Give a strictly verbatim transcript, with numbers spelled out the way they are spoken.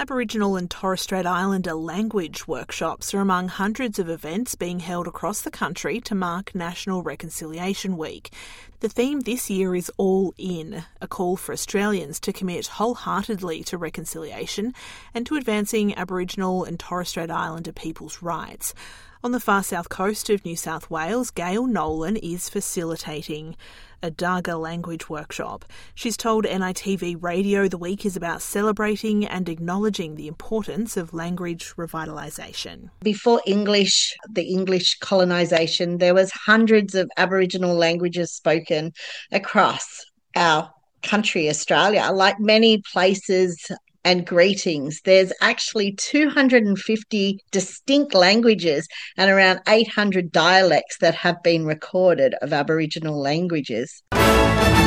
Aboriginal and Torres Strait Islander language workshops are among hundreds of events being held across the country to mark National Reconciliation Week. The theme this year is All In, a call for Australians to commit wholeheartedly to reconciliation and to advancing Aboriginal and Torres Strait Islander people's rights. On the far south coast of New South Wales, Gail Nolan is facilitating a Darga language workshop. She's told N I T V Radio the week is about celebrating and acknowledging the importance of language revitalisation. Before English, the English colonisation, there was hundreds of Aboriginal languages spoken across our country, Australia. Like many places and greetings, there's actually two hundred fifty distinct languages and around eight hundred dialects that have been recorded of Aboriginal languages.